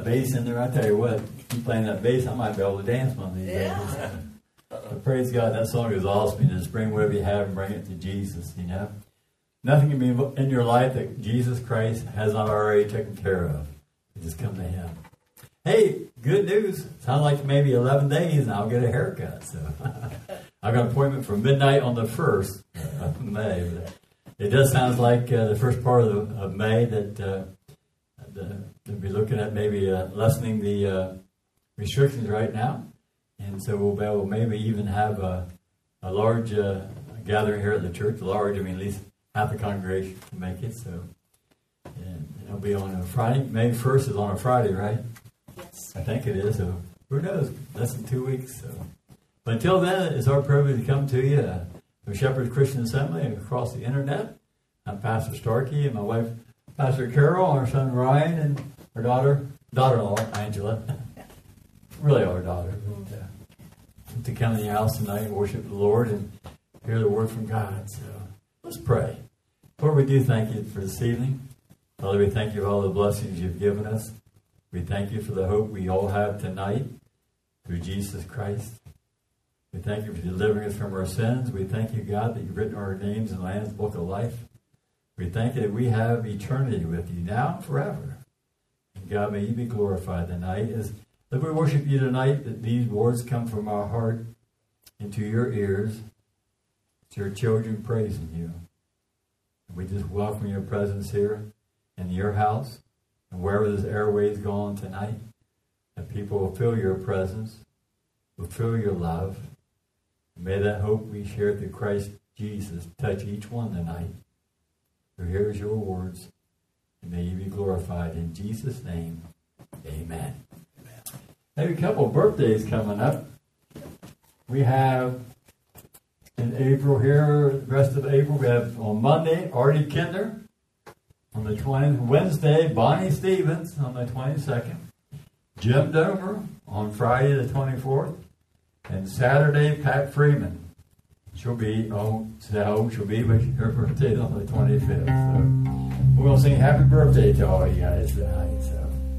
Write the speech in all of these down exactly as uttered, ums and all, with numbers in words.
that bass in there. I tell you what, keep playing that bass, I might be able to dance one of these Yeah. days. But praise God, that song is awesome. You just bring whatever you have and bring it to Jesus, you know. Nothing can be in your life that Jesus Christ has not already taken care of. You just come to Him. Hey, good news. Sounds like maybe eleven days and I'll get a haircut. So I got an appointment for midnight on the first of May. But it does sound like uh, the first part of, the, of May that uh, the, they'll be looking at maybe uh, lessening the uh, restrictions right now. And so we'll be able to maybe even have a, a large uh, gathering here at the church. Large, I mean, at least half the congregation can make it. So and it'll be on a Friday. May first is on a Friday, right? Yes. I think it is. So who knows? Less than two weeks. So, but until then, it's our privilege to come to you uh, from Shepherd's Christian Assembly and across the internet. I'm Pastor Starkey and my wife, Pastor Carol, our son Ryan, and our daughter, daughter-in-law Angela. Really, our daughter. But, uh, to come to your house tonight and worship the Lord and hear the word from God. So let's pray. Lord, we do thank you for this evening. Father, we thank you for all the blessings you've given us. We thank you for the hope we all have tonight through Jesus Christ. We thank you for delivering us from our sins. We thank you, God, that you've written our names in the Lamb's Book of Life. We thank you that we have eternity with you now and forever. And God, may you be glorified tonight as that we worship you tonight, that these words come from our heart into your ears. It's your children praising you. And we just welcome your presence here in your house and wherever this airway is going tonight, that people will feel your presence, will feel your love. And may that hope we share through Christ Jesus touch each one tonight who hears your words, and may you be glorified. In Jesus' name, amen. Maybe a couple of birthdays coming up. We have in April here, the rest of April, we have on Monday, Artie Kinder. On the twentieth, Wednesday, Bonnie Stevens on the twenty-second. Jim Domer on Friday the twenty-fourth. And Saturday, Pat Freeman. She'll be, oh, so she'll be, but her birthday is on the twenty-fifth. So we're going to sing happy birthday to all you guys tonight. So.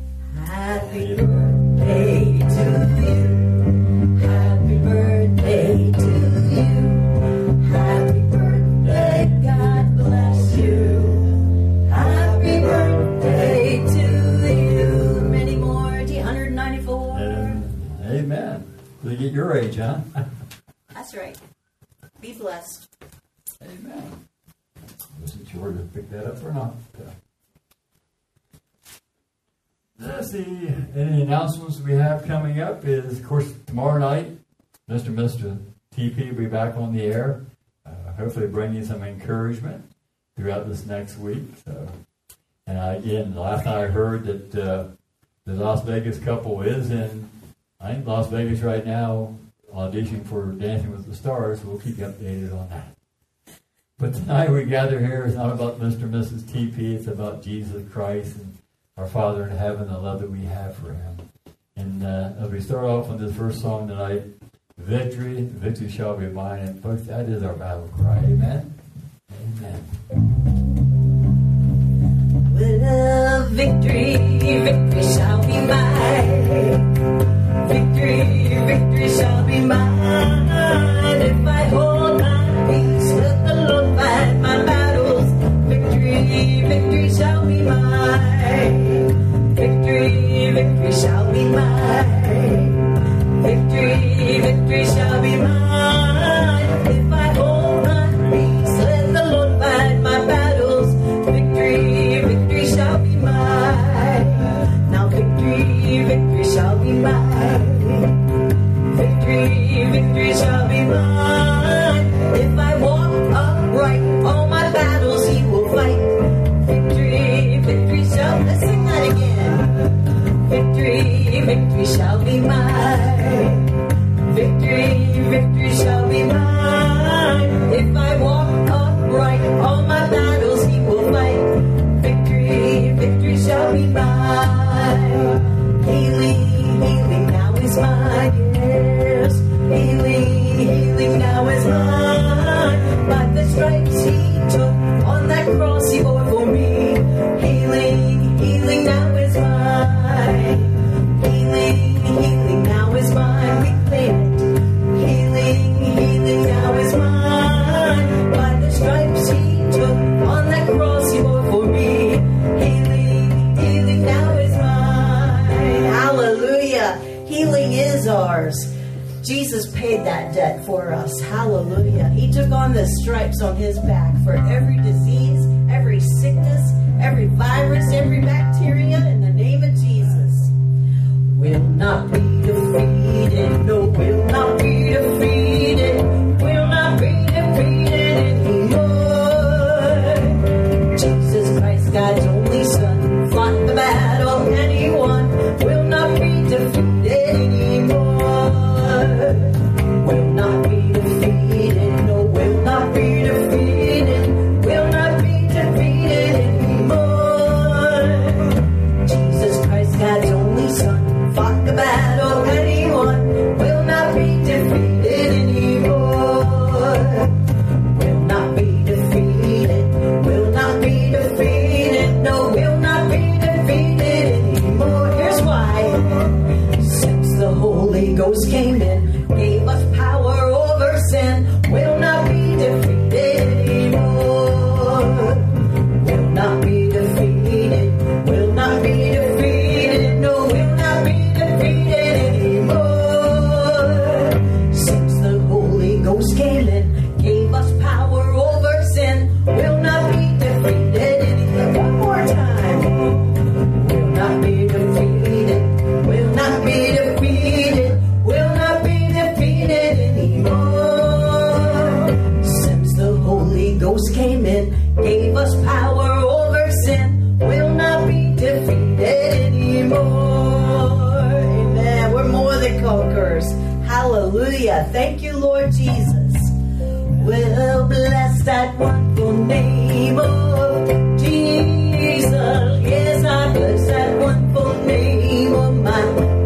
Happy birthday to you. Happy birthday to you. Happy birthday, God bless you. Happy birthday to you. Many more, one hundred ninety-four. And, amen. They get your age, huh? That's right. Be blessed. Amen. I wasn't sure to pick that up or not. Uh, Let's see, any announcements we have coming up is, of course, tomorrow night, Mister and Mister T P will be back on the air, uh, hopefully bringing some encouragement throughout this next week. So, and uh, again, last night I heard that uh, the Las Vegas couple is in, I think, Las Vegas right now, auditioning for Dancing with the Stars. So we'll keep you updated on that. But tonight we gather here, it's not about Mister and Missus T P, it's about Jesus Christ and our Father in heaven, the love that we have for Him. And uh, as we start off on this first song tonight, Victory, Victory Shall Be Mine. And folks, that is our battle cry. Amen? Amen. Well, victory, victory shall be mine. Victory, victory shall be mine. If I hold my peace, let the Lord fight my battles. Victory, victory shall be mine. Victory, victory shall be mine. Victory, victory shall be mine. If I hold my peace, let the Lord fight my battles. Victory, victory shall be mine. Now victory, victory shall be mine. Victory, victory shall be mine. If I walk upright, all my battles He will fight. Victory, victory shall, let's sing that again. Victory, victory shall be mine. Victory, victory shall be mine. If I walk upright, all my battles He will fight. Victory, victory shall be mine. Healing, healing now is mine. Yes, healing, healing now is mine. By the stripes He took on that cross He bore for me. Healing, healing now is mine. for us. Hallelujah. He took on the stripes on his back for every disease, every sickness, every virus, every bacteria in the name of Jesus. Will not be defeated. No, will not be defeated. Will not be defeated anymore. Jesus Christ, God's only Son, fought the battle and he won. Will not be defeated anymore. Will not be defeated. No, will not be defeated. Will not be defeated anymore. Jesus Christ, God's only Son, fought the battle and he won. Will not be defeated anymore. Will not be defeated. Will not be defeated. No, will not be defeated anymore. Here's why. Since the Holy Ghost came in, gave us power over sin, will not be defeated anymore. Will not be defeated. Will not be defeated. No, will not be defeated anymore. Since the Holy Ghost came in, gave us power over sin, will not be defeated anymore. One more time. Will not be defeated. Will not be defeated. Will not be defeated anymore. Since the Holy Ghost came in, gave us power over sin, will not be defeated anymore. Amen. We're more than conquerors. Hallelujah. Thank you, Lord Jesus. Well, bless that wonderful name of Jesus. Yes, I bless that wonderful name of my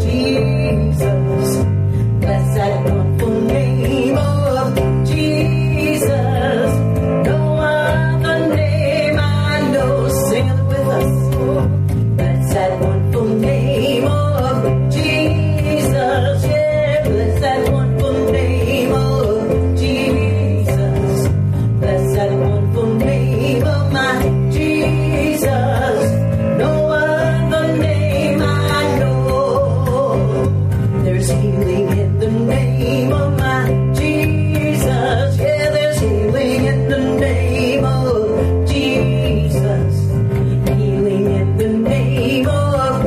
Jesus. Bless that wonderful name of Jesus. No other name I know. Sing it with us. Bless that wonderful name of Jesus. Yeah, bless that wonderful name of Jesus. Bless that wonderful name of my Jesus. No other name I know. There's healing in the name of my Jesus. Yeah, there's healing in the name of Jesus. Healing in the name of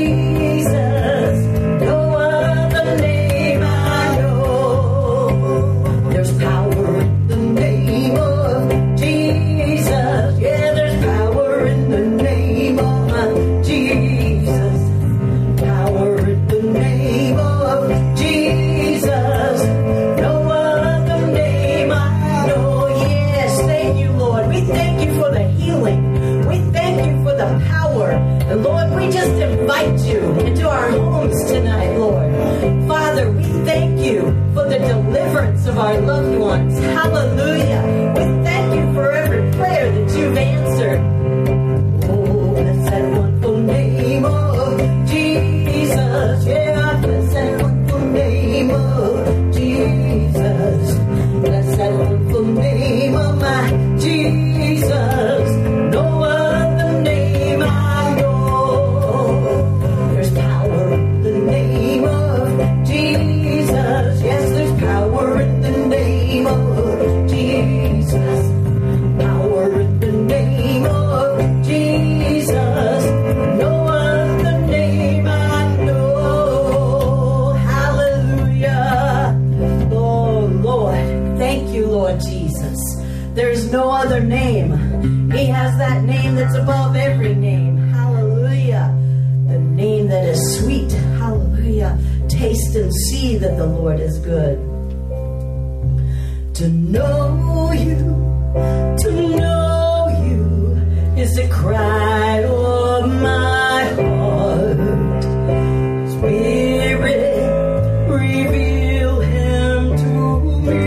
Jesus. No other name I know. There's power in the name of Jesus. Yeah, there's power in the name of my Jesus. Power in the name of Jesus. No other name I know. Yes, thank you, Lord. We thank you for the healing. We thank you for the power. And Lord, we just invite you into our homes tonight, Lord. Father, we thank you for the deliverance of our loved ones. Hallelujah. We thank you for every prayer that you've answered. Oh, bless that wonderful name of Jesus. Yeah, bless that wonderful name of Jesus. Bless that wonderful name of my Jesus. No other name I know. There's power in the name of Jesus. Yes, there's power in the name of Jesus. Power in the name of Jesus. No other name I know. Hallelujah. Oh, Lord. Thank you, Lord Jesus. There's no other name. He has that name that's above every name. Hallelujah. The name that is sweet. Hallelujah. Taste and see that the Lord is good. To know you, to know you is the cry of my heart. Spirit, reveal him to me.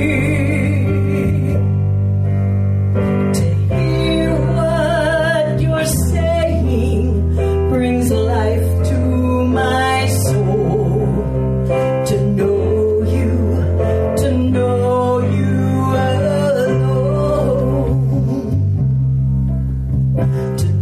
To hear what you're saying brings life to my soul. To know you, to know you alone. To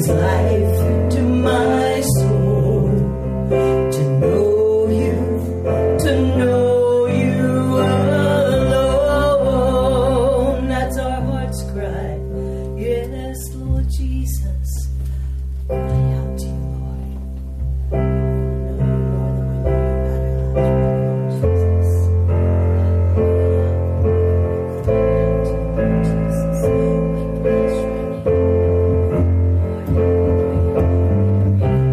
brings life to my soul. To know you, to know you alone. That's our heart's cry. Yes, Lord Jesus, I out to you, Lord. I know you more than we know you better. Jesus.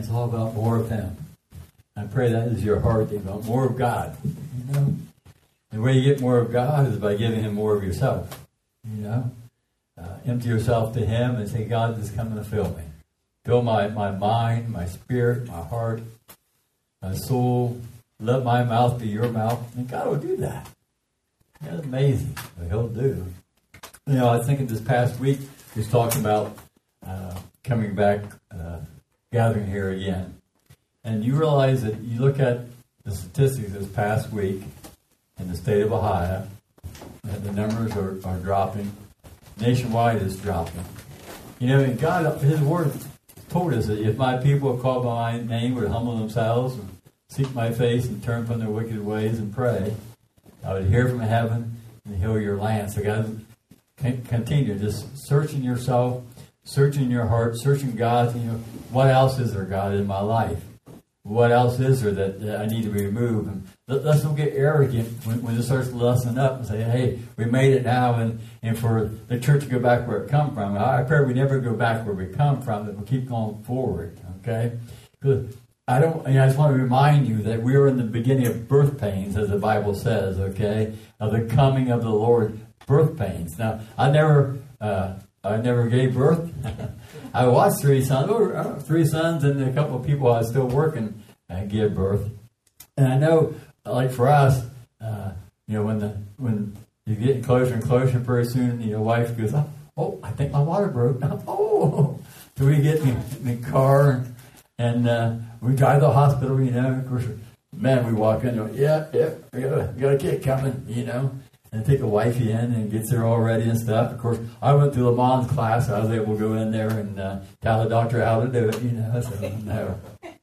It's all about more of Him. I pray that is your heart. You want more of God. You know, the way you get more of God is by giving Him more of yourself. You know, uh, empty yourself to Him and say, God, just come and fill me. Fill my, my mind, my spirit, my heart, my soul. Let my mouth be your mouth. And God will do that. That's amazing what He'll do. You know, I was thinking this past week, He was talking about uh, coming back, uh, gathering here again. And you realize that you look at the statistics this past week in the state of Ohio, and the numbers are, are dropping. Nationwide is dropping. You know, and God, His Word told us that if my people called by my name would humble themselves and seek my face and turn from their wicked ways and pray, I would hear from heaven and heal your land. So God, continue just searching yourself, searching your heart, searching God. You know, what else is there, God, in my life? What else is there that, that I need to remove? And let, let's don't get arrogant when, when it starts to lessen up and say, hey, we made it now, and, and for the church to go back where it come from. I, I pray we never go back where we come from, that we keep going forward, okay? Because I don't, you know, I just want to remind you that we are in the beginning of birth pains, as the Bible says, okay? Of the coming of the Lord, birth pains. Now, I never, uh, I never gave birth. I watched three sons, oh, three sons, and a couple of people I was still working and give birth. And I know, like for us, uh, you know, when the when you're getting closer and closer, pretty soon your wife goes, oh, oh I think my water broke. Oh, so we get in the, in the car and, and uh, we drive to the hospital. You know, of course, man, we walk in. And go, yeah, yeah, we got a, we got a kid coming. You know. And take a wifey in and gets her all ready and stuff. Of course, I went through Lamont's class. I was able to go in there and uh, tell the doctor how to do it, you know. So, no.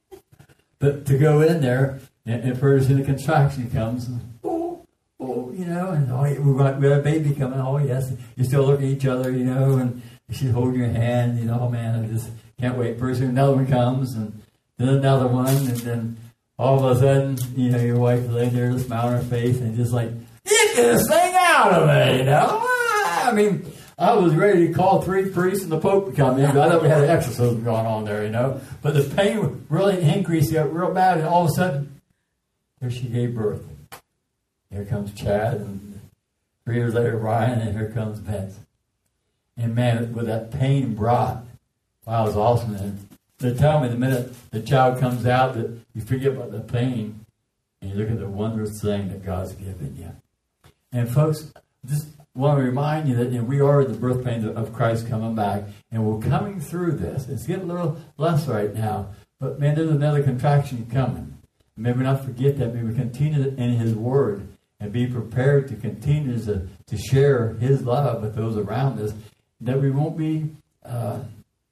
But to go in there, and, and first in the contraction comes, and, oh, oh, you know, and oh, we got, we got a baby coming. Oh, yes. You still look at each other, you know, and she's holding your hand. You know, oh, man, I just can't wait. Pretty soon another one comes, and then another one, and then all of a sudden, you know, your wife laying there with a smile on her face, and just like, get this thing out of me, you know. I mean, I was ready to call three priests and the Pope to come in. I thought we had an exorcism going on there, you know. But the pain really increased, got real bad, and all of a sudden, here she gave birth. Here comes Chad, and three years later, Ryan, and here comes Vince. And man, with that pain brought, wow, it was awesome. And they tell me the minute the child comes out that you forget about the pain, and you look at the wondrous thing that God's given you. And folks, just want to remind you that, you know, we are in the birth pains of Christ coming back, and we're coming through this. It's getting a little less right now, but man, there's another contraction coming. May we not forget that. May we continue in His Word and be prepared to continue to, to share His love with those around us. That we won't be, uh,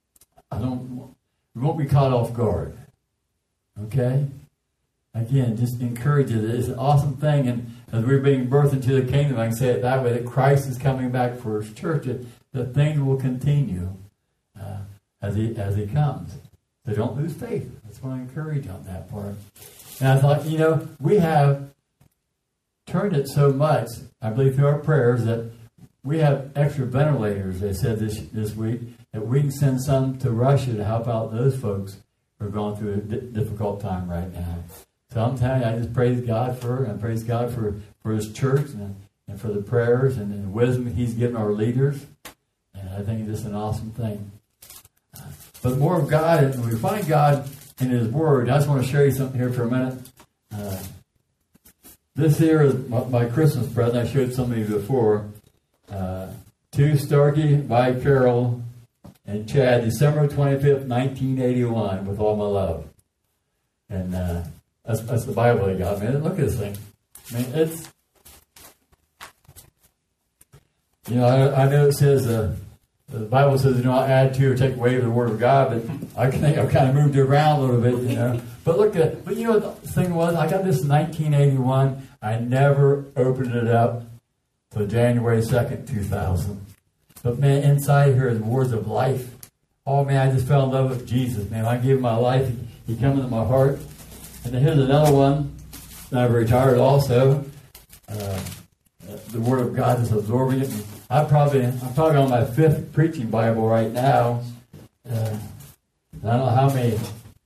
I don't, we won't be caught off guard. Okay. Again, just encourage you. It's an awesome thing, and as we're being birthed into the kingdom, I can say it that way, that Christ is coming back for His church, that, that things will continue uh, as He as He comes. So don't lose faith. That's what I encourage on that part. And I thought, you know, we have turned it so much, I believe through our prayers, that we have extra ventilators, they said this this week, that we can send some to Russia to help out those folks who are going through a di- difficult time right now. So I'm telling you, I just praise God for and praise God for, for His church and, and for the prayers and the wisdom He's given our leaders. And I think it's just an awesome thing. Uh, but more of God, and we find God in His Word. I just want to show you something here for a minute. Uh, this here is my, my Christmas present. I showed some of you before. Uh, to Starkey by Carol and Chad, December twenty-fifth, nineteen eighty-one, with all my love. And uh, that's, that's the Bible they got, man. Look at this thing. I mean, it's, you know, I, I know it says, uh, the Bible says, you know, I'll add to or take away the Word of God, but I think I've kind of moved it around a little bit, you know. But look at, but you know what the thing was? I got this in nineteen eighty-one. I never opened it up till January second, two thousand. But man, inside here is words of life. Oh man, I just fell in love with Jesus, man. I gave Him my life. He, he come into my heart. And then here's another one. I've retired also. Uh, the Word of God is absorbing it. And I probably, I'm probably on my fifth preaching Bible right now. Uh, I don't know how many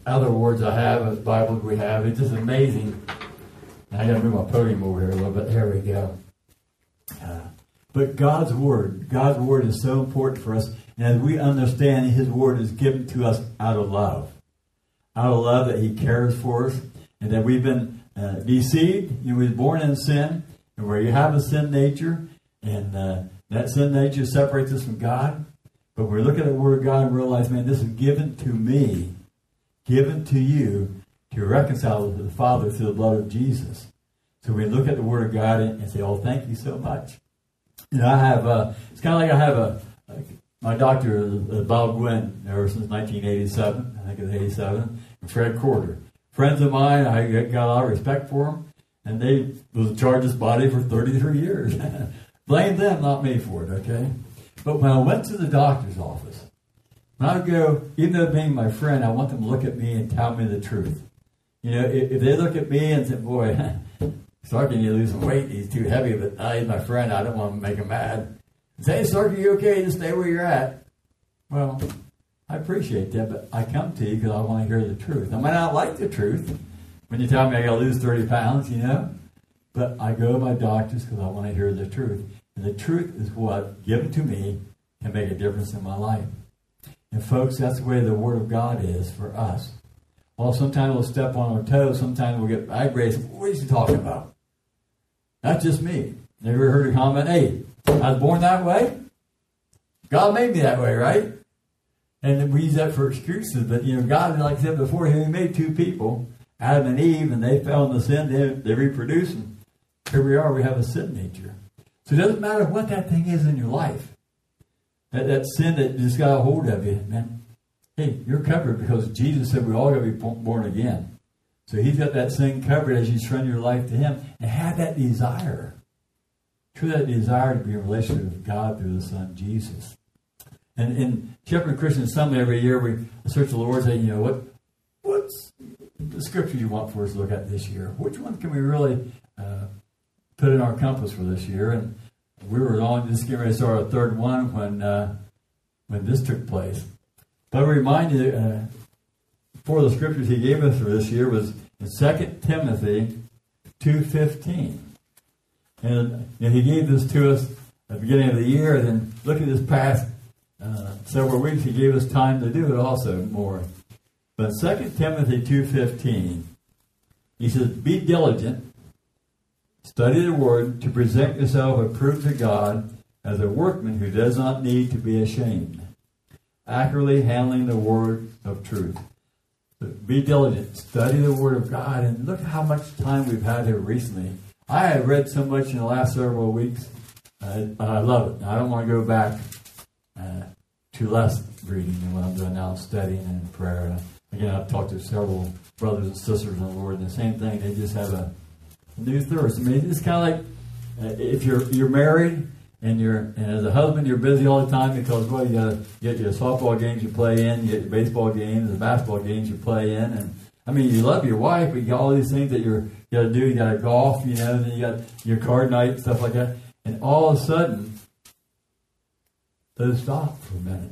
other words I have, as Bibles we have. It's just amazing. I got to move my podium over here a little bit. There we go. Uh, but God's Word, God's Word is so important for us. And as we understand, His Word is given to us out of love. Out of love that He cares for us. And that we've been uh, deceived. You know, we were born in sin. And where you have a sin nature. And uh, that sin nature separates us from God. But when we look at the Word of God and realize, man, this is given to me. Given to you. To reconcile to the Father through the blood of Jesus. So we look at the Word of God and say, oh, thank you so much. You know, I have, uh, it's kind of like I have a, like my doctor, uh, Bob Gwynn, ever since nineteen eighty-seven, I think it was eighty-seven, and Fred Corder. Friends of mine, I got a lot of respect for them, and they was in charge of this body for thirty-three years. Blame them, not me for it, okay? But when I went to the doctor's office, when I would go, even though being my friend, I want them to look at me and tell me the truth. You know, if, if they look at me and say, boy, Starkey, you lose some weight, he's too heavy, but uh, he's my friend, I don't want to make him mad. Say, hey, Starkey, you okay? Just stay where you're at. Well, I appreciate that, but I come to you because I want to hear the truth. I might not like the truth when you tell me I got to lose thirty pounds, you know, but I go to my doctors because I want to hear the truth. And the truth is what, given to me, can make a difference in my life. And folks, that's the way the Word of God is for us. Well, sometimes we'll step on our toes. Sometimes we'll get aggravated. What is he talking about? That's just me. Never heard a comment, hey, I was born that way? God made me that way, right? And we use that for excuses. But, you know, God, like I said before, He made two people, Adam and Eve, and they fell into sin. They, they reproduced. And here we are. We have a sin nature. So it doesn't matter what that thing is in your life. That, that sin that just got a hold of you, man. Hey, you're covered because Jesus said we all got to be born again. So He's got that sin covered as you surrender your life to Him and have that desire. True, that desire to be in a relationship with God through the Son, Jesus. And in Shepherd Christian Summit every year, we search the Lord and say, you know, what, what's the scripture you want for us to look at this year? Which one can we really uh, put in our compass for this year? And we were on just getting ready to start our third one when, uh, when this took place. But I remind you, uh, four of the scriptures He gave us for this year was in Second Timothy two fifteen. And you know, He gave this to us at the beginning of the year, and then look at this past uh, several weeks, He gave us time to do it also more. But Second Timothy two fifteen, He says, be diligent, study the Word, to present yourself approved to God as a workman who does not need to be ashamed, accurately handling the word of truth. But be diligent. Study the Word of God. And look how much time we've had here recently. I have read so much in the last several weeks. Uh, I love it. I don't want to go back uh, to less reading than what I'm doing now, studying and prayer. And again, I've talked to several brothers and sisters in the Lord, and the same thing. They just have a new thirst. I mean, it's kind of like uh, if you're you're married, And you're, and as a husband, you're busy all the time because, well, you got to get your softball games you play in, you get your baseball games, the basketball games you play in, and I mean, you love your wife, but you got all these things that you're you got to do. You got to golf, you know, then you got your card night and stuff like that, and all of a sudden, those stop for a minute.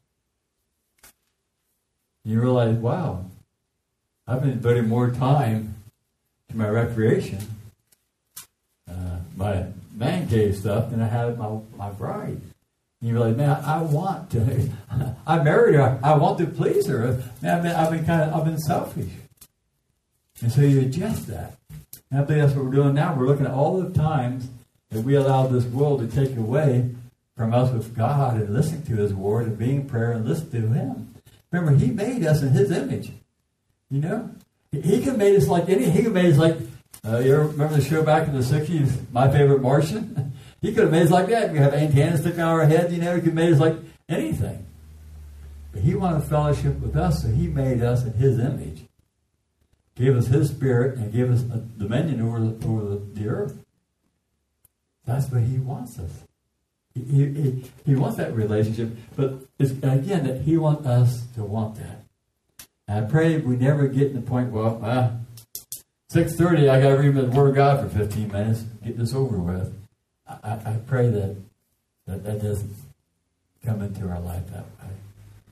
You realize, wow, I've been devoting more time to my recreation, uh, my man cave stuff than I have my my bride. And you realize, man, I, I want to. I married her. I want to please her. Man, I've been, I've been kind of, I've been selfish. And so you adjust that. And I think that's what we're doing now. We're looking at all the times that we allow this world to take away from us with God and listening to His Word and being in prayer and listening to Him. Remember, He made us in His image. You know, He, he could have made us like any. He could have made us like. Uh, you ever remember the show back in the sixties, My Favorite Martian? He could have made us like that. We have antennas sticking out of our head, you know. He could have made us like anything. But He wanted fellowship with us, so He made us in His image. Gave us His Spirit and gave us a dominion over the, over the, the earth. That's what He wants us. He, he, he, he wants that relationship. But it's, again, that He wants us to want that. And I pray we never get to the point, well, uh, six thirty, I got to read the Word of God for fifteen minutes, get this over with. I, I pray that, that that doesn't come into our life that way.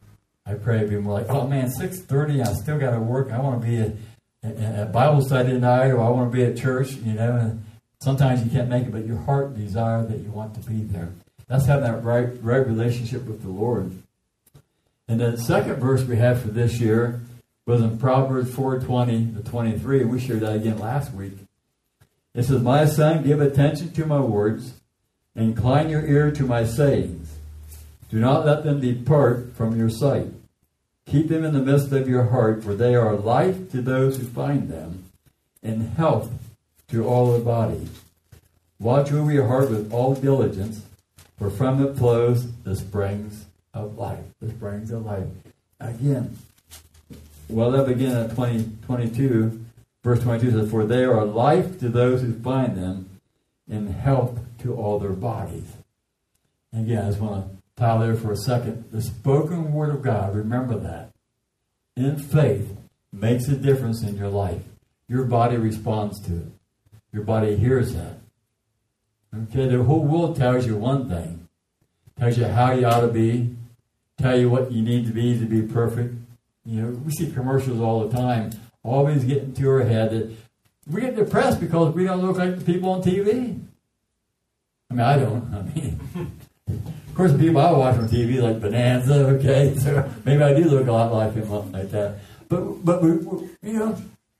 I pray it'd be more like, oh man, six thirty, I still got to work. I want to be at, at, at Bible study tonight, or I want to be at church, you know. And sometimes you can't make it, but your heart desire that you want to be there. That's having that right, right relationship with the Lord. And the second verse we have for this year was in Proverbs four twenty to twenty-three, and we shared that again last week. It says, my son, give attention to my words, and incline your ear to my sayings. Do not let them depart from your sight. Keep them in the midst of your heart, for they are life to those who find them, and health to all the body. Watch over your heart with all diligence, for from it flows the springs of life. The springs of life. Again, well, that begin at twenty, twenty-two. Verse twenty-two says, for they are life to those who find them, and health to all their bodies. And again, I just want to pile there for a second. The spoken word of God, remember that, in faith, makes a difference in your life. Your body responds to it. Your body hears that. Okay, the whole world tells you one thing. Tells you how you ought to be. Tell you what you need to be to be perfect. You know, we see commercials all the time, always getting to our head that we get depressed because we don't look like the people on T V. I mean, I don't. I mean, of course, the people I watch on T V like Bonanza, okay, so maybe I do look a lot like him, like that. But, but we, we, you know,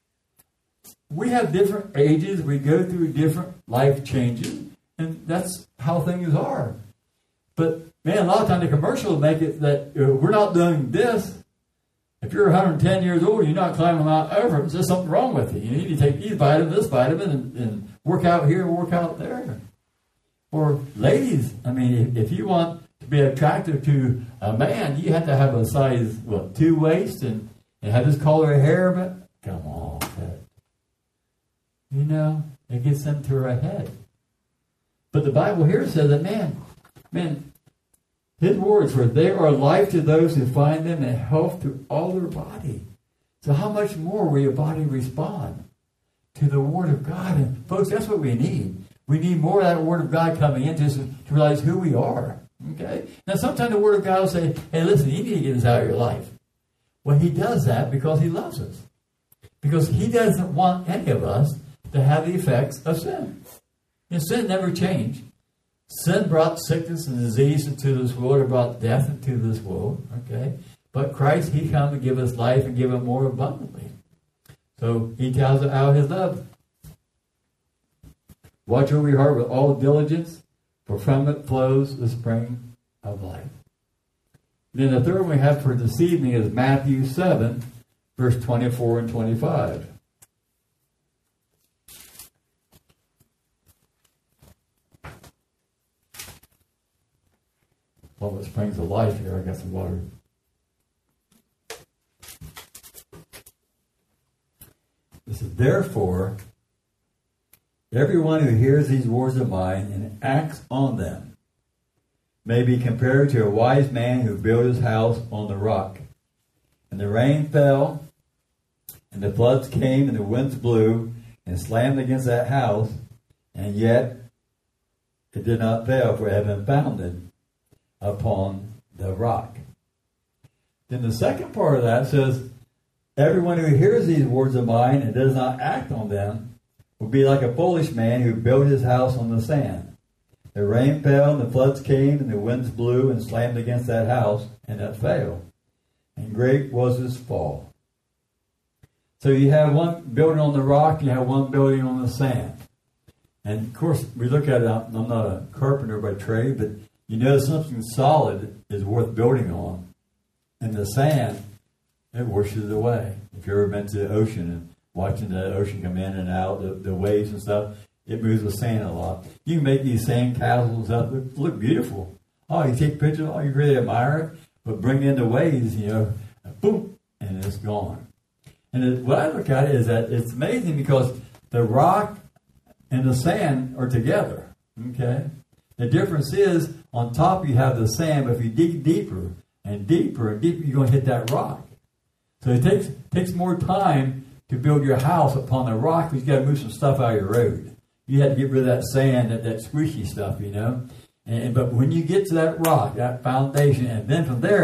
we have different ages. We go through different life changes, and that's how things are. But man, a lot of times the commercials make it that uh, we're not doing this. If you're one hundred ten years old, you're not climbing Mount Everest. There's something wrong with you. You need to take these vitamins, this vitamin, and, and work out here, work out there. Or ladies, I mean, if, if you want to be attractive to a man, you have to have a size, what, two waist and, and have this color of hair. But come on, Ted. You know, it gets them to her head. But the Bible here says that, man, man, his words were, they are life to those who find them and health to all their body. So how much more will your body respond to the Word of God? And folks, that's what we need. We need more of that Word of God coming into us to realize who we are. Okay? Now, sometimes the Word of God will say, hey, listen, you need to get this out of your life. Well, he does that because he loves us. Because he doesn't want any of us to have the effects of sin. And sin never changed. Sin brought sickness and disease into this world. It brought death into this world. Okay? But Christ, he came to give us life and give it more abundantly. So he tells us out his love. Watch over your heart with all diligence, for from it flows the spring of life. Then the third one we have for this evening is Matthew seven, verse twenty-four and twenty-five. Well, the springs of life here. I got some water. This is, therefore, everyone who hears these words of mine and acts on them may be compared to a wise man who built his house on the rock. And the rain fell, and the floods came, and the winds blew, and slammed against that house, and yet it did not fail, for it had been founded upon the rock. Then the second part of that says, everyone who hears these words of mine and does not act on them will be like a foolish man who built his house on the sand. The rain fell, and the floods came, and the winds blew and slammed against that house, and it fell. And great was its fall. So you have one building on the rock, you have one building on the sand. And of course, we look at it, I'm not a carpenter by trade, but you know something solid is worth building on. And the sand, it washes away. If you've ever been to the ocean and watching the ocean come in and out, the, the waves and stuff, it moves with sand a lot. You can make these sand castles up, look, look beautiful. Oh, you take pictures, oh, you really admire it, but bring in the waves, you know, boom, and it's gone. And it, what I look at it is that it's amazing because the rock and the sand are together, okay? The difference is, on top you have the sand, but if you dig deeper and deeper and deeper, you're going to hit that rock. So it takes takes more time to build your house upon the rock because you got to move some stuff out of your road. You have to get rid of that sand, that, that squishy stuff, you know. And but when you get to that rock, that foundation, and then from there,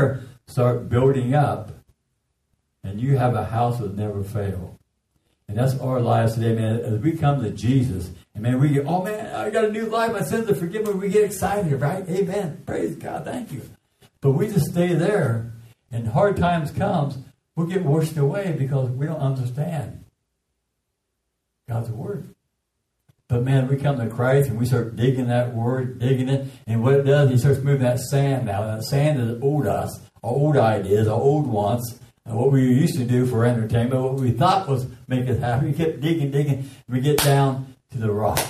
start building up, and you have a house that will never fail. And that's our lives today, man. As we come to Jesus, and man, we get, oh man, I got a new life. My sins are forgiven. We get excited, right? Amen. Praise God. Thank you. But we just stay there, and hard times comes, we'll get washed away because we don't understand God's word. But man, we come to Christ and we start digging that word, digging it, and what it does, he starts moving that sand out. And that sand is old us, our old ideas, our old wants, and what we used to do for entertainment, what we thought was make us happy. We kept digging, digging, and we get down to the rock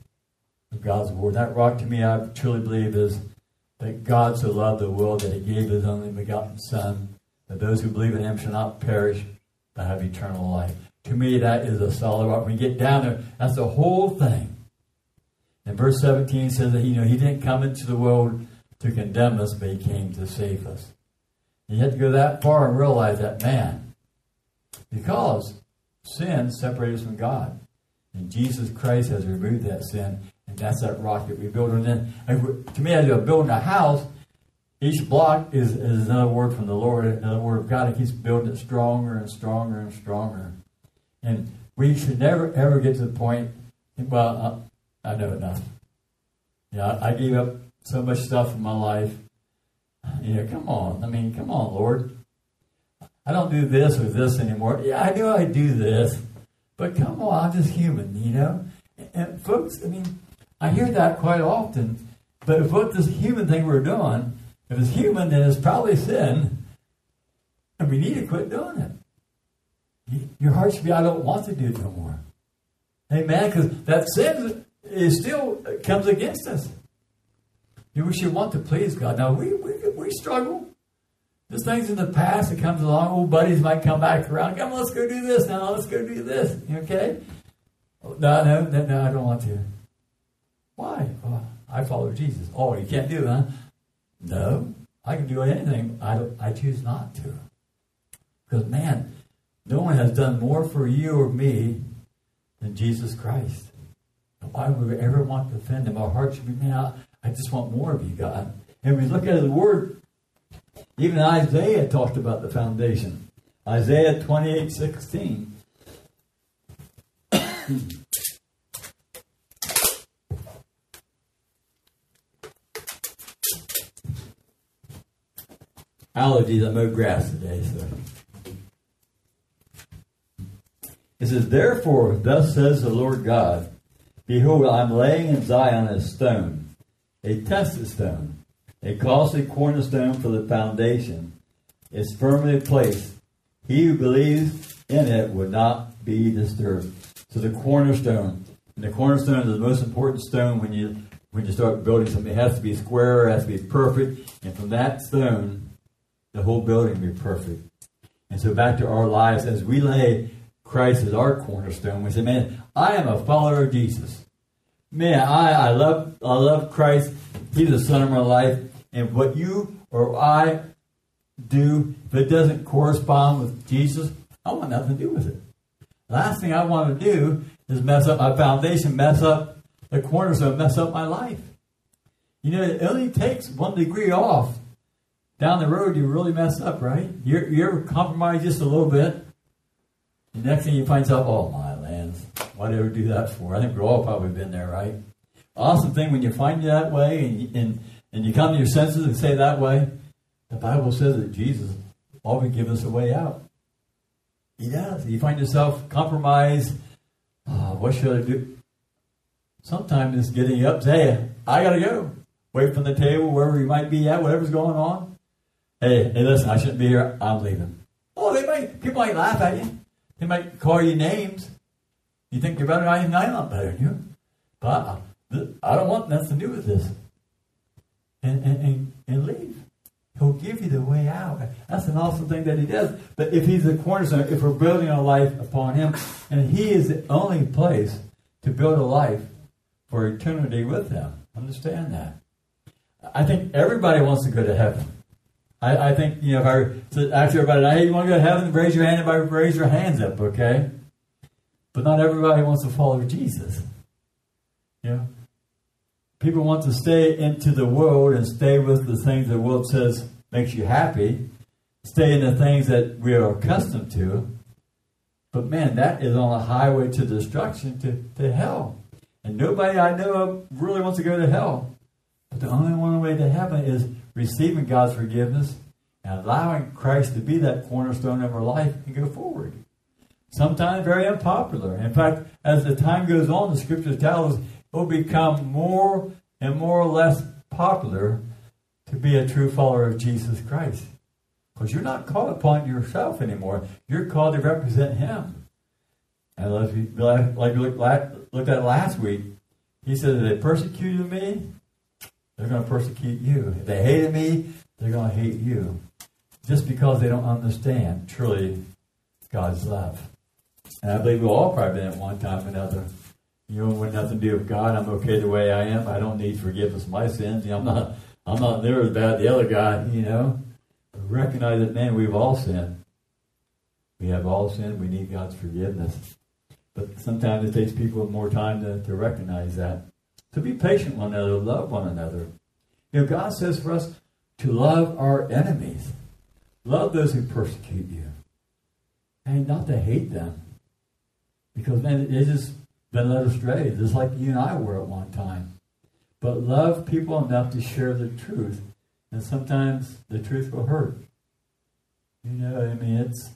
of God's word. That rock, to me, I truly believe is that God so loved the world that he gave his only begotten Son, that those who believe in him shall not perish, but have eternal life. To me, that is a solid rock. When you get down there, that's the whole thing. And verse seventeen says that, you know, he didn't come into the world to condemn us, but he came to save us. And you have to go that far and realize that, man, because sin separates us from God. And Jesus Christ has removed that sin. And that's that rock that we build on. And then, to me, as you're building a house, each block is, is another word from the Lord, another word of God. It keeps building it stronger and stronger and stronger. And we should never, ever get to the point, well, I, I know enough. You know, I, I gave up so much stuff in my life. You know, come on. I mean, come on, Lord. I don't do this or this anymore. Yeah, I know I do this. But come on, I'm just human, you know. And, and folks, I mean, I hear that quite often. But if what this human thing we're doing, if it's human, then it's probably sin. And we need to quit doing it. Your heart should be, I don't want to do it no more. Amen? Because that sin is still comes against us. You know, we should want to please God. Now, we, we, we struggle. There's things in the past that comes along. Old buddies might come back around. Come on, let's go do this now. Let's go do this. Okay? No, no, no, no, I don't want to. Why? Oh, I follow Jesus. Oh, you can't do that? No. I can do anything. I, don't, I choose not to. Because, man, no one has done more for you or me than Jesus Christ. Why would we ever want to offend him? Our heart should be, man, I, I just want more of you, God. And we look at the word, even Isaiah talked about the foundation. Isaiah twenty-eight sixteen. Allergies, I mowed grass today, so. It says, therefore, thus says the Lord God, behold, I am laying in Zion a stone, a tested stone, a costly cornerstone for the foundation. It's firmly placed. He who believes in it would not be disturbed. So the cornerstone, and the cornerstone is the most important stone when you when you start building something. It has to be square, it has to be perfect, and from that stone, the whole building will be perfect. And so back to our lives, as we lay Christ as our cornerstone, we say, man, I am a follower of Jesus. Man, I, I love I love Christ. He's the son of my life. And what you or I do, if it doesn't correspond with Jesus, I want nothing to do with it. The last thing I want to do is mess up my foundation, mess up the cornerstone, mess up my life. You know, it only takes one degree off. Down the road, you really mess up, right? You you ever compromise just a little bit? The next thing you find yourself, oh my lands, why'd I ever do that for? I think we've all probably been there, right? Awesome thing when you find you that way and you, and, and you come to your senses and say that way, the Bible says that Jesus always gives us a way out. He does. You find yourself compromised, oh, what should I do? Sometimes it's getting you up, say, I got to go. Wait from the table, wherever you might be at, whatever's going on. Hey, hey, listen, I shouldn't be here. I'm leaving. Oh, they might, people might laugh at you. They might call you names. You think you're better than I am, I'm not better than you. But I, I don't want nothing to do with this. And, and, and, and leave. He'll give you the way out. That's an awesome thing that he does. But if he's the cornerstone, if we're building our life upon him, and he is the only place to build a life for eternity with him. Understand that. I think everybody wants to go to heaven. I, I think, you know, if I were to ask everybody, hey, you want to go to heaven? Raise your hand. Everybody raise your hands up, okay? But not everybody wants to follow Jesus. You know? People want to stay into the world and stay with the things the world says makes you happy. stay in the things that we are accustomed to. But man, that is on a highway to destruction, to, to hell. And nobody I know of really wants to go to hell. But the only one way to heaven is receiving God's forgiveness and allowing Christ to be that cornerstone of our life and go forward. Sometimes very unpopular. In fact, as the time goes on, the scriptures tell us it will become more and more or less popular to be a true follower of Jesus Christ. Because you're not called upon yourself anymore. You're called to represent Him. And like we, like we looked at last week, He said, if they persecuted me, they're going to persecute you. If they hated me, they're going to hate you. Just because they don't understand, truly, God's love. And I believe we've all probably been at one time or another. You know, with nothing to do with God, I'm okay the way I am. I don't need forgiveness of my sins. You know, I'm not I'm not near as bad as the other guy, you know. But recognize that, man, we've all sinned. We have all sinned. We need God's forgiveness. But sometimes it takes people more time to, to recognize that. To be patient with one another, love one another. You know, God says for us to love our enemies. Love those who persecute you. And not to hate them. Because, man, it just been led astray, just like you and I were at one time. But love people enough to share the truth. And sometimes the truth will hurt. You know, I mean, it's...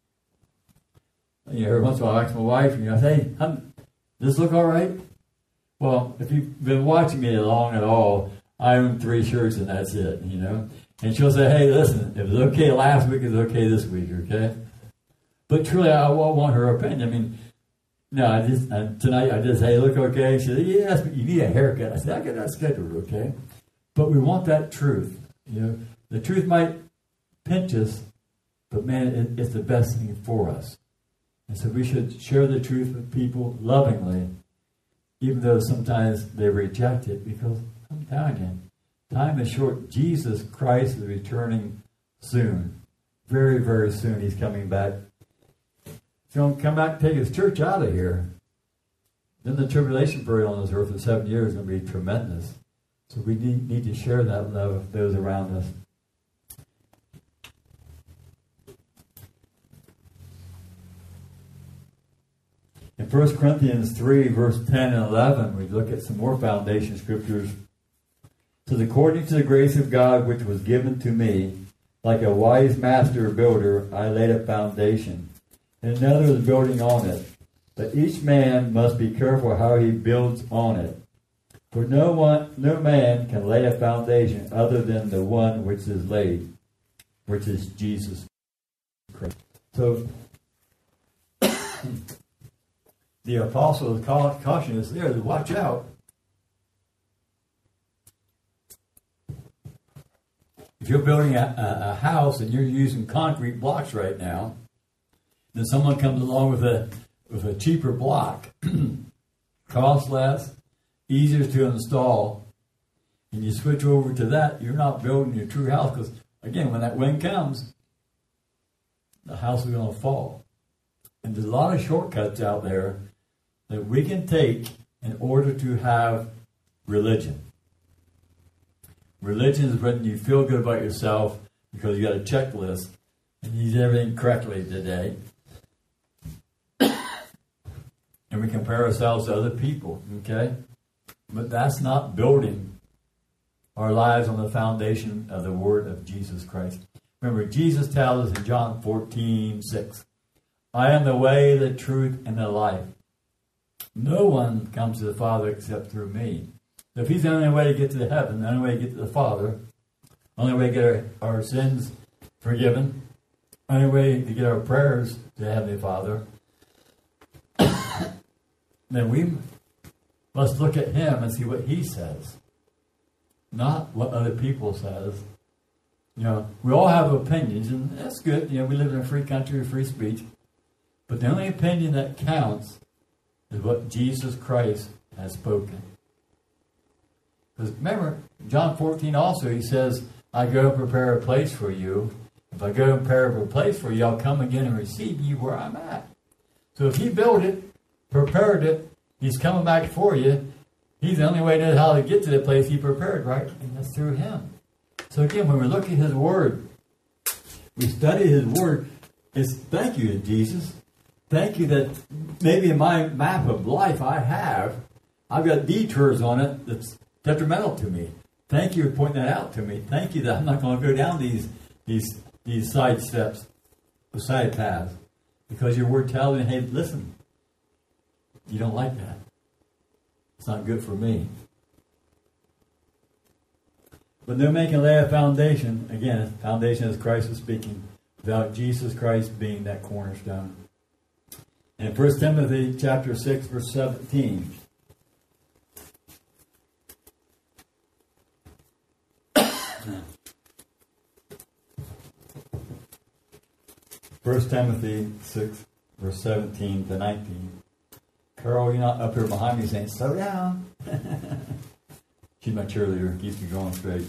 You know, every once in a while I ask my wife, and you know, hey, hun, does this look all right? Well, if you've been watching me long at all, I own three shirts and that's it, you know. And she'll say, hey, listen, if it's okay last week, it's okay this week, okay? But truly, I want her opinion. I mean, no, I just, uh, tonight I just, hey, look okay? She said, yes, but you need a haircut. I said, I got that scheduled, okay? But we want that truth, you know. The truth might pinch us, but man, it, it's the best thing for us. And so we should share the truth with people lovingly, even though sometimes they reject it, because I'm telling you, time is short. Jesus Christ is returning soon. Very, very soon He's coming back. He's going to come back and take His church out of here. Then the tribulation period on this earth for seven years is going to be tremendous. So we need, need to share that love with those around us. In First Corinthians three, verse ten and eleven, we look at some more foundation scriptures. It says, according to the grace of God which was given to me, like a wise master builder, I laid a foundation, and another is building on it. But each man must be careful how he builds on it. For no one, no man can lay a foundation other than the one which is laid, which is Jesus Christ. So, the apostle is cautioning us there to watch out. If you're building a, a, a house and you're using concrete blocks right now, then someone comes along with a with a cheaper block, costs less, easier to install, and you switch over to that, you're not building your true house, because again, when that wind comes, the house is going to fall. And there's a lot of shortcuts out there that we can take in order to have religion. Religion is when you feel good about yourself because you got a checklist and you did everything correctly today. And we compare ourselves to other people, okay? But that's not building our lives on the foundation of the Word of Jesus Christ. Remember, Jesus tells us in John fourteen six, I am the way, the truth, and the life. No one comes to the Father except through me. If He's the only way to get to heaven, the only way to get to the Father, the only way to get our, our sins forgiven, the only way to get our prayers to Heavenly Father, then we must look at Him and see what He says, not what other people says. You know, we all have opinions, and that's good. You know, we live in a free country with free speech. But the only opinion that counts is what Jesus Christ has spoken. Because remember, John fourteen also, He says, I go and prepare a place for you. If I go and prepare a place for you, I'll come again and receive you where I'm at. So if He built it, prepared it, He's coming back for you. He's the only way to know how to get to the place He prepared, right? And that's through Him. So again, when we look at His Word, we study His Word, it's thank you, Jesus. Thank you that maybe in my map of life I have, I've got detours on it that's detrimental to me. Thank you for pointing that out to me. Thank you that I'm not going to go down these these these side steps, side paths, because your Word tells me, hey, listen, you don't like that. It's not good for me. But no man can lay a foundation. Again, foundation as Christ is speaking, without Jesus Christ being that cornerstone. In First Timothy chapter six, verse seventeen. First Timothy six, verse seventeen to nineteen. Carol, you're not up here behind me saying, slow down. She's my cheerleader, keeps me going straight.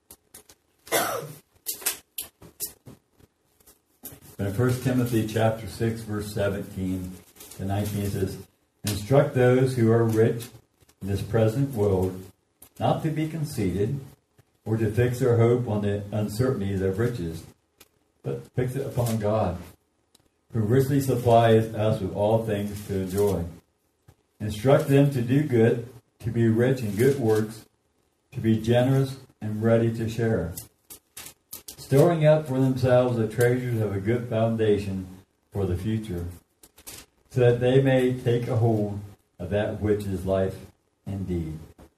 But in First Timothy chapter six, verse seventeen to nineteen, it says, instruct those who are rich in this present world not to be conceited or to fix their hope on the uncertainties of riches, but fix it upon God, who richly supplies us with all things to enjoy. Instruct them to do good, to be rich in good works, to be generous and ready to share, storing up for themselves the treasures of a good foundation for the future, so that they may take a hold of that which is life indeed.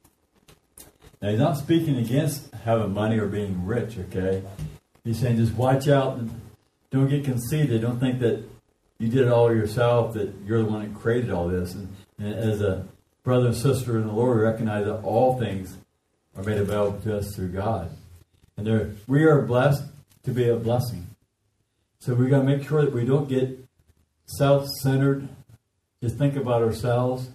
Now, he's not speaking against having money or being rich, okay? He's saying just watch out and don't get conceited. Don't think that you did it all yourself, that you're the one that created all this. And, and as a brother and sister in the Lord, we recognize that all things are made available to us through God. And there, we are blessed to be a blessing. So we've got to make sure that we don't get self-centered, just think about ourselves.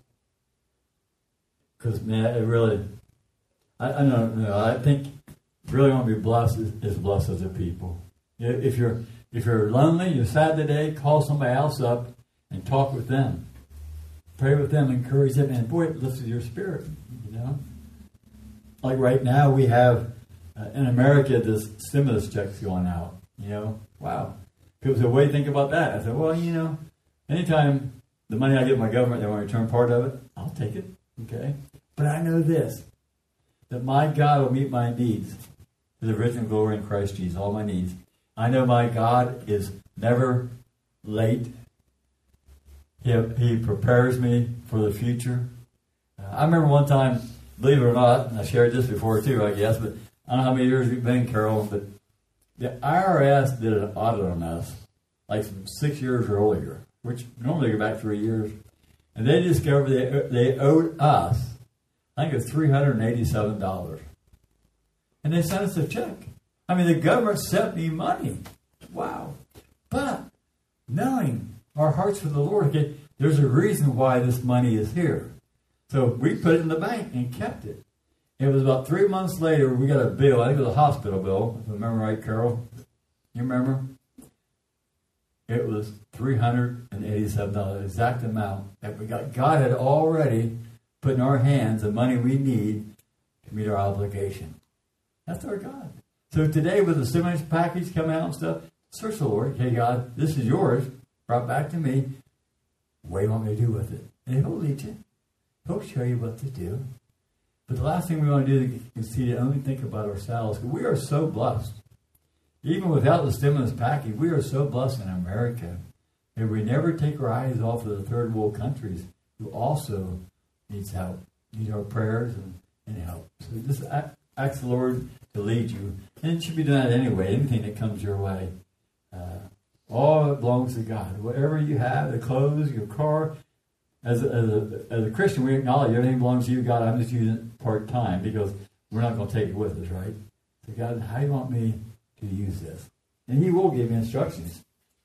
Because, man, it really, I, I don't know, I think really want to be blessed is, is blessed as a people. If you're if you're lonely, you're sad today, call somebody else up and talk with them. Pray with them, encourage them, and boy, it lifts your spirit, you know. Like right now, we have, uh, in America, this stimulus checks going out, you know. Wow. People say, what do you think about that? I said, well, you know, anytime the money I get from my government, they want to return part of it, I'll take it, okay? But I know this, that my God will meet my needs. The riches and glory in Christ Jesus, all my needs. I know my God is never late. He, he prepares me for the future. Uh, I remember one time, believe it or not, and I shared this before too, I guess, but I don't know how many years you've been, Carol, but the I R S did an audit on us, like six years earlier, which normally go back three years. And they discovered they, they owed us, I think it was three hundred eighty-seven dollars. And they sent us a check. I mean, the government sent me money. Wow. But knowing our hearts for the Lord, okay, there's a reason why this money is here. So we put it in the bank and kept it. It was about three months later, we got a bill. I think it was a hospital bill, if I remember right, Carol. You remember? It was three hundred eighty-seven dollars, exact amount that we got. God had already put in our hands the money we need to meet our obligation. That's our God. So today, with the stimulus package coming out and stuff, search the Lord. Hey, God, this is yours. Brought back to me. What do you want me to do with it? And He'll lead you. He'll show you what to do. But the last thing we want to do is see to only think about ourselves. We are so blessed. Even without the stimulus package, we are so blessed in America that we never take our eyes off of the third world countries who also needs help, need our prayers and, and help. So just ask the Lord to lead you. And it should be done anyway, anything that comes your way. Uh, all belongs to God. Whatever you have, the clothes, your car. As a, as a, as a Christian, we acknowledge everything belongs to you, God. I'm just using it part-time because we're not going to take it with us, right? So God, how do you want me to use this? And He will give you instructions.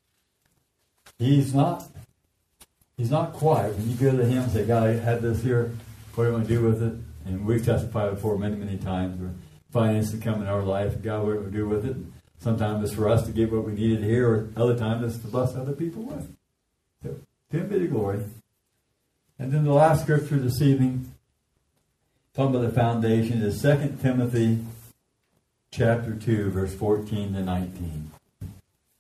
He's not He's not quiet. When you go to Him and say, God, I had this here. What do you want to do with it? And we've testified before many, many times where finances come in our life. God, what do we do with it? And sometimes it's for us to get what we needed to hear, or other times it's to bless other people with. So, to Him be the glory. And then the last scripture this evening, talking about the foundation, is Second Timothy chapter two, verse fourteen to nineteen.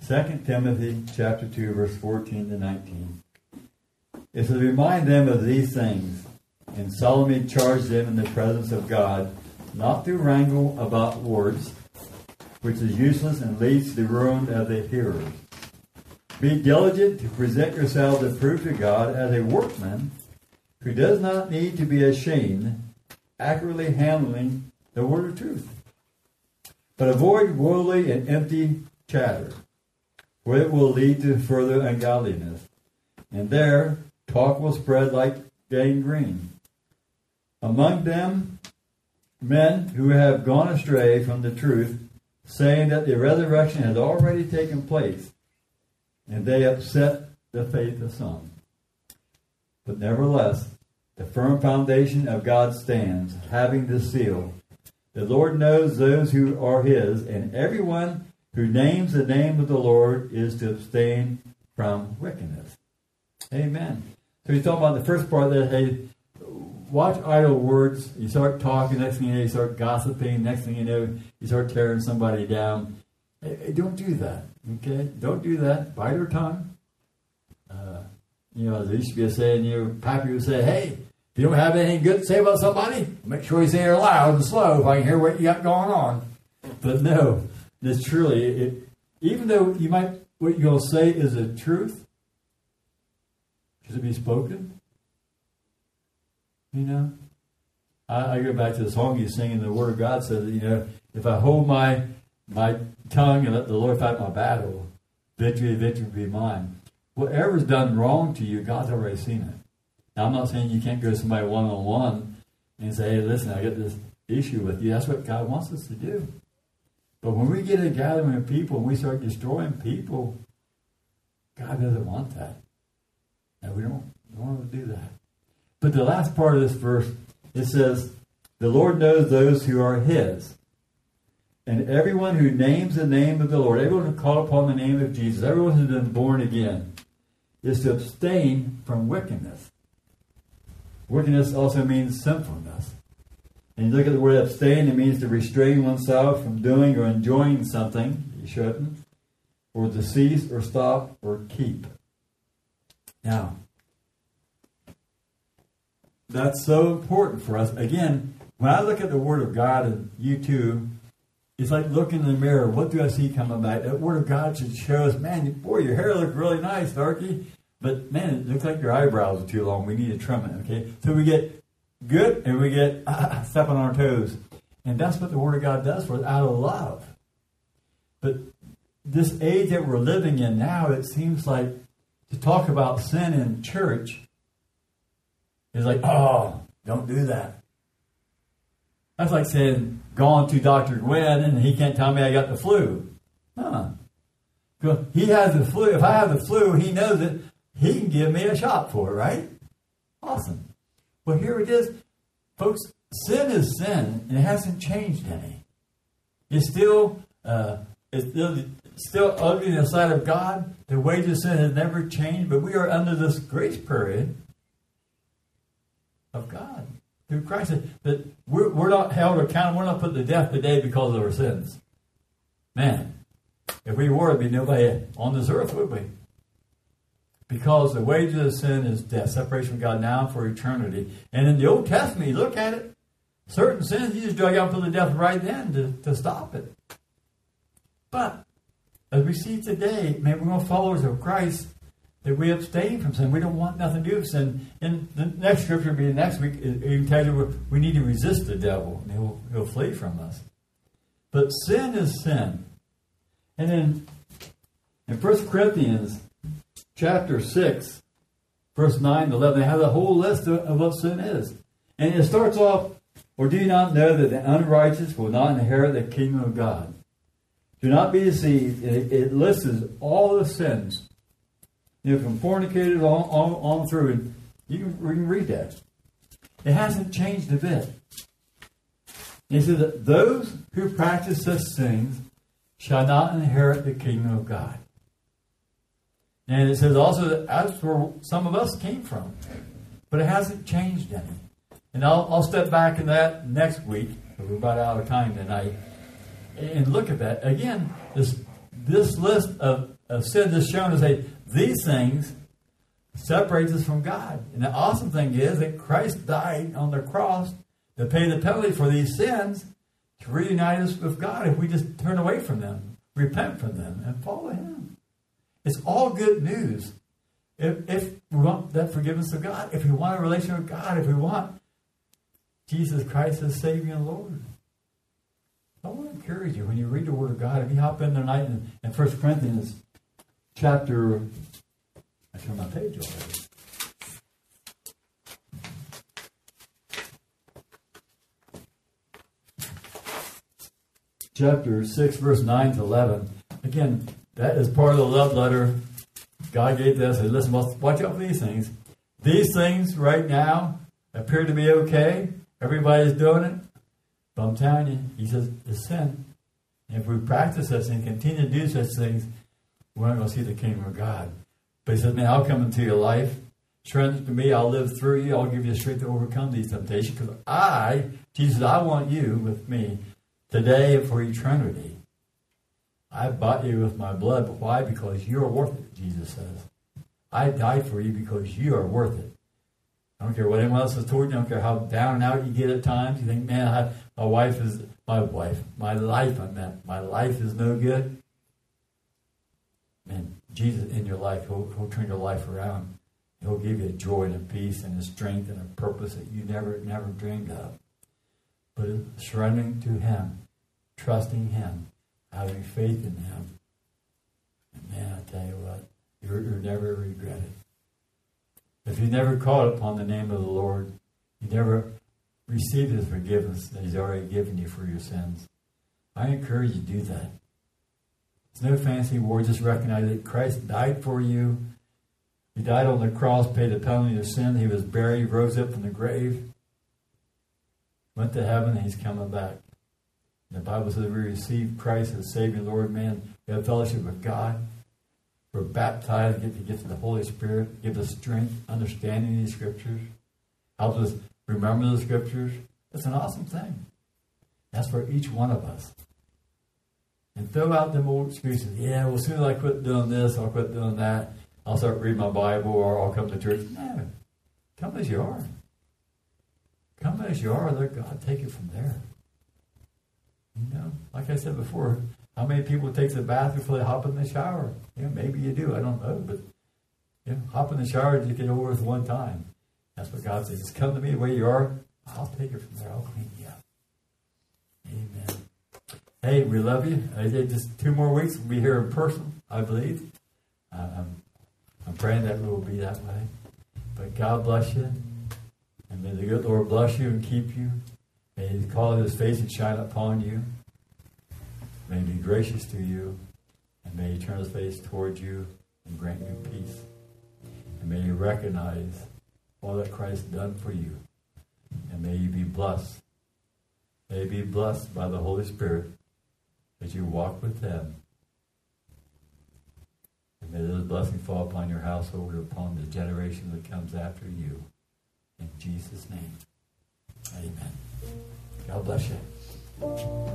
Second Timothy chapter two, verse fourteen to nineteen. It says, remind them of these things, and solemnly charge them in the presence of God, not to wrangle about words, which is useless and leads to the ruin of the hearers. Be diligent to present yourselves approved to God as a workman who does not need to be ashamed, accurately handling the word of truth. But avoid worldly and empty chatter, for it will lead to further ungodliness. And there, talk will spread like gangrene. Among them, men who have gone astray from the truth, saying that the resurrection has already taken place, and they upset the faith of some. But nevertheless, the firm foundation of God stands, having this seal. The Lord knows those who are his, and everyone who names the name of the Lord is to abstain from wickedness. Amen. So he's talking about the first part that, hey, watch idle words. You start talking, next thing you know, you start gossiping, next thing you know, you start tearing somebody down. Hey, hey, don't do that, okay? Don't do that. Bite your tongue. Uh, you know, there used to be a saying, you know, Pappy would say, hey, if you don't have anything good to say about somebody, make sure you say it loud and slow if I can hear what you got going on. But no, it's truly, it, even though you might, what you're going to say is the truth, should it be spoken? You know? I, I go back to the song you sing, and the Word of God says, you know, if I hold my my tongue and let the Lord fight my battle, victory, victory be mine. Whatever's done wrong to you, God's already seen it. Now, I'm not saying you can't go to somebody one-on-one and say, hey, listen, I got this issue with you. That's what God wants us to do. But when we get a gathering of people and we start destroying people, God doesn't want that. And we don't, don't want to do that. But the last part of this verse, it says, the Lord knows those who are his. And everyone who names the name of the Lord, everyone who calls upon the name of Jesus, everyone who's been born again, is to abstain from wickedness. Wickedness also means sinfulness. And you look at the word abstain, it means to restrain oneself from doing or enjoying something you shouldn't, or to cease or stop or keep. Now, that's so important for us. Again, when I look at the Word of God, and you too, it's like looking in the mirror. What do I see coming back? That Word of God should show us, man, boy, your hair looks really nice, Darky. But, man, it looks like your eyebrows are too long. We need to trim it, okay? So we get good and we get uh, stepping on our toes. And that's what the Word of God does for us, out of love. But this age that we're living in now, it seems like to talk about sin in church is like, oh, don't do that. That's like saying, gone to Doctor Gwen and he can't tell me I got the flu. Huh. He has the flu. If I have the flu, he knows it. He can give me a shot for it, right? Awesome. Well, here it is. Folks, sin is sin, and it hasn't changed any. It's still, uh, it's still, still ugly in the sight of God. The wages of sin has never changed, but we are under this grace period of God through Christ. That we're, we're not held accountable. We're not put to death today because of our sins. Man, if we were, there'd be nobody on this earth, would we? Because the wages of sin is death, separation from God now for eternity. And in the Old Testament, you look at it, certain sins, you just drag out to the death right then to, to stop it. But as we see today, man, we're followers of Christ, that we abstain from sin. We don't want nothing to do with sin. And the next scripture will be next week. It even tells you we need to resist the devil, and he'll, he'll flee from us. But sin is sin. And then in First Corinthians chapter six, verse nine to eleven, they have a whole list of, of what sin is. And it starts off, or do you not know that the unrighteous will not inherit the kingdom of God? Do not be deceived. It, it lists all the sins. You know, from fornicators on, on, on through, and you can, you can read that. It hasn't changed a bit. And he says that those who practice such things shall not inherit the kingdom of God. And it says also that that's where some of us came from. But it hasn't changed any. And I'll, I'll step back in that next week. We're about out of time tonight. And look at that. Again, this this list of, of sin is shown to say these things separates us from God. And the awesome thing is that Christ died on the cross to pay the penalty for these sins to reunite us with God if we just turn away from them, repent from them, and follow Him. It's all good news. If, if we want that forgiveness of God, if we want a relationship with God, if we want Jesus Christ as Savior and Lord. I want to encourage you when you read the Word of God, if you hop in tonight in, in First Corinthians chapter, I turned my page already. Chapter six, verse nine to eleven. Again, that is part of the love letter God gave to us. Said, listen, watch out for these things. These things right now appear to be okay. Everybody's doing it. But I'm telling you, he says, it's sin. And if we practice this and continue to do such things, we're not going to see the kingdom of God. But he says, man, I'll come into your life. Surrender to me. I'll live through you. I'll give you the strength to overcome these temptations. Because I, Jesus, I want you with me today and for eternity. I bought you with my blood. But why? Because you're worth it, Jesus says. I died for you because you are worth it. I don't care what anyone else has told you. I don't care how down and out you get at times. You think, man, I, my wife is, my wife, my life, I meant, my life is no good. Man, Jesus in your life, he'll, he'll turn your life around. He'll give you a joy and a peace and a strength and a purpose that you never, never dreamed of. But surrendering to Him, trusting Him, having faith in Him. And man, I tell you what, you're, you're never regret it. If you never called upon the name of the Lord, you never received His forgiveness that He's already given you for your sins, I encourage you to do that. It's no fancy word. Just recognize that Christ died for you. He died on the cross, paid the penalty of sin. He was buried, rose up from the grave, went to heaven, and He's coming back. And the Bible says we receive Christ as Savior, Lord, man. We have fellowship with God. We're baptized, get to get to the Holy Spirit, give us strength, understanding these Scriptures, helps us remember the Scriptures. It's an awesome thing. That's for each one of us. And throw out them old excuses. Yeah, well, as soon as I quit doing this, I'll quit doing that. I'll start reading my Bible, or I'll come to church. No. Come as you are. Come as you are. Let God take it from there. You know, like I said before, how many people take the bath before they hop in the shower? Yeah, maybe you do. I don't know. But you know, hop in the shower and you get over with one time. That's what God says. Just come to me the way you are. I'll take it from there. I'll clean you up. Amen. Hey, we love you. I say just two more weeks. We'll be here in person, I believe. Uh, I'm, I'm praying that we will be that way. But God bless you. And may the good Lord bless you and keep you. May He cause His face and shine upon you. May He be gracious to you. And may He turn His face towards you and grant you peace. And may you recognize all that Christ done for you. And may you be blessed. May you be blessed by the Holy Spirit as you walk with Him. And may those blessings fall upon your household and upon the generation that comes after you. In Jesus' name. Amen. God bless you.